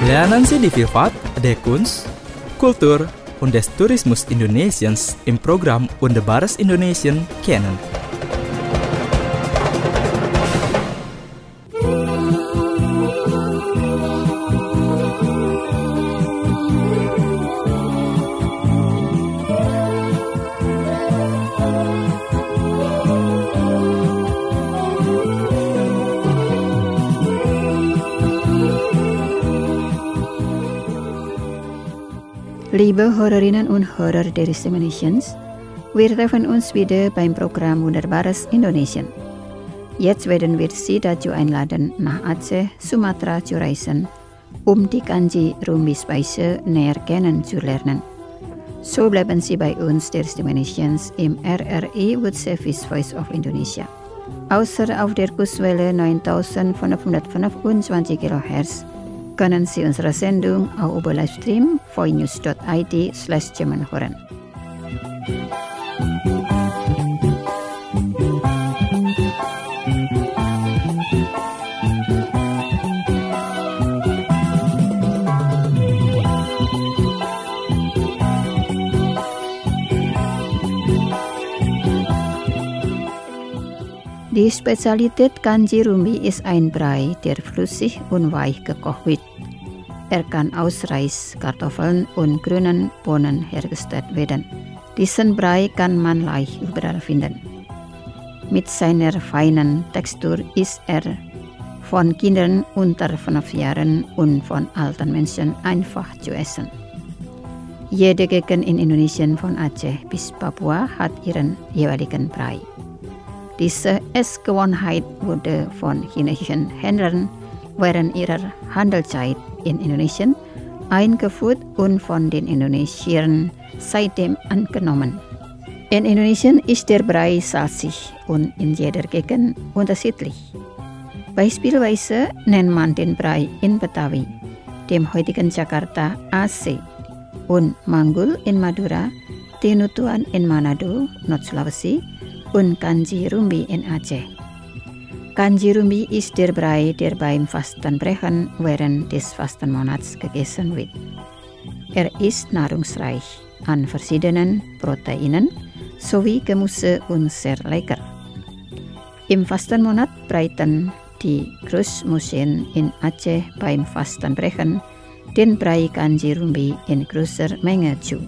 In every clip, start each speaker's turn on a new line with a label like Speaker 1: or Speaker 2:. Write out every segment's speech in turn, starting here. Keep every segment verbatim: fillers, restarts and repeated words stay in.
Speaker 1: Lernen Sie die Vielfalt der Kunst, Kultur und des Tourismus Indonesiens im Programm Wunderbares Indonesien kennen.
Speaker 2: Liebe Hörerinnen und Hörer der Stimulations, wir treffen uns wieder beim Programm Wunderbares Indonesien. Jetzt werden wir Sie dazu einladen, nach Aceh, Sumatra zu reisen, um die Kanji Rumbi-Speise näher kennenzulernen. So bleiben Sie bei uns der Stimulations im R R I World Service Voice of Indonesia. Außer auf der Kurswelle neuntausendfünfhundertfünfundzwanzig Kilohertz können Sie unsere Sendung auch über Livestream voinews dot I D slash German hören. Die Spezialität Kanji Rumbi ist ein Brei, der flüssig und weich gekocht wird. Er kann aus Reis, Kartoffeln und grünen Bohnen hergestellt werden. Diesen Brei kann man leicht überall finden. Mit seiner feinen Textur ist er von Kindern unter fünf Jahren und von alten Menschen einfach zu essen. Jede Gegend in Indonesien von Aceh bis Papua hat ihren jeweiligen Brei. Diese Essgewohnheit wurde von chinesischen Händlern während ihrer Handelszeit in Indonesien eingeführt und von den Indonesiern seitdem angenommen. In Indonesien ist der Brei salzig und in jeder Gegend unterschiedlich. Beispielsweise nennt man den Brei in Betawi, dem heutigen Jakarta, Aceh, und Manggul in Madura, Tinutuan in Manado, Nord-Sulawesi, und Kanji Rumbi in Aceh. Kanji Rumbi ist der Brei, der beim Fastenbrechen während des Fastenmonats gegessen wird. Er ist nahrungsreich an verschiedenen Proteinen sowie Gemüse und sehr lecker. Im Fastenmonat breiten die Großmuseen in Aceh beim Fastenbrechen den Brei Kanji Rumbi in größer Menge zu.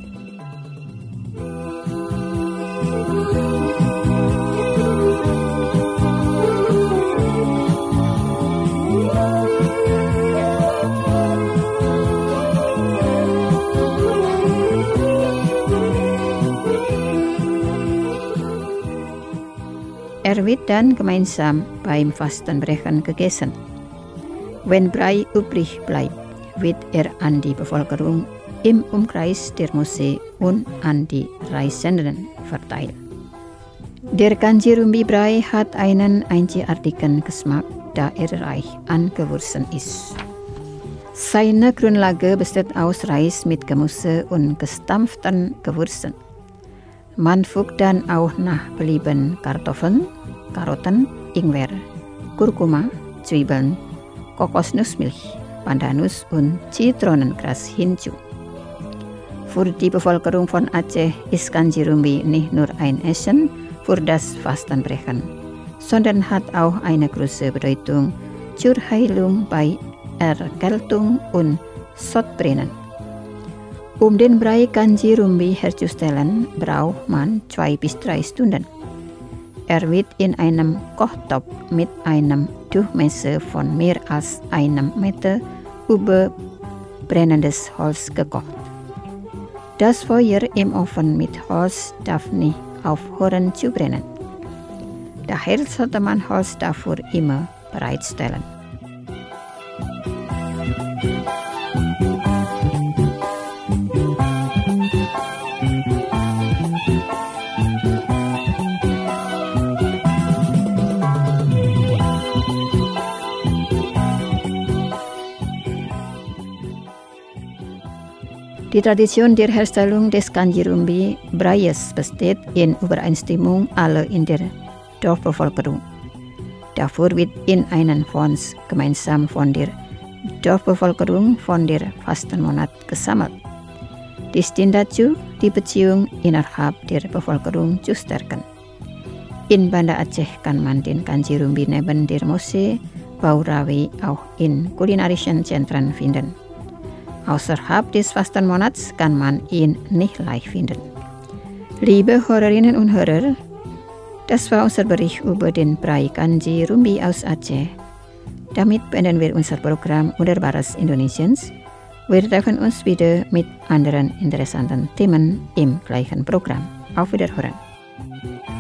Speaker 2: Er wird dann gemeinsam beim Fastenbrechen gegessen. Wenn Brei übrig bleibt, wird er an die Bevölkerung im Umkreis der Moschee und an die Reisenden verteilt. Der Kanji Rumbi Brei hat einen einzigartigen Geschmack, da er reich an Gewürzen ist. Seine Grundlage besteht aus Reis mit Gemüse und gestampften Gewürzen. Man fügt dann auch nach Belieben Kartoffeln, Karotten, Ingwer, Kurkuma, Zwiebeln, Kokosnussmilch, Pandanus und Zitronengras hinzu. Für die Bevölkerung von Aceh ist Kanji Rumbi nicht nur ein Essen für das Fastenbrechen, sondern hat auch eine große Bedeutung zur Heilung bei Erkältung und Sodbrennen. Um den Brei Kanji Rumbi herzustellen, braucht man zwei bis drei Stunden. Er wird in einem Kochtopf mit einem Durchmesser von mehr als einem Meter über brennendes Holz gekocht. Das Feuer im Ofen mit Holz darf nicht aufhören zu brennen. Daher sollte man Holz dafür immer bereitstellen. Die Tradition der Herstellung des Kanji Rumbi Breies besteht in Übereinstimmung aller in der Dorfbevölkerung. Dafür wird in einem Fonds gemeinsam von der Dorfbevölkerung von der Fastenmonat gesammelt. Dies dient dazu, die Beziehung innerhalb der Bevölkerung zu stärken. In Banda Aceh kann man den Kanji Rumbi neben der Moschee Baurawi auch in kulinarischen Zentren finden. Außerhalb des Fastenmonats kann man ihn nicht leicht finden. Liebe Hörerinnen und Hörer, das war unser Bericht über den Brei Kanji Rumbi aus Aceh. Damit beenden wir unser Programm Wunderbares Indonesiens. Wir treffen uns wieder mit anderen interessanten Themen im gleichen Programm. Auf Wiederhören.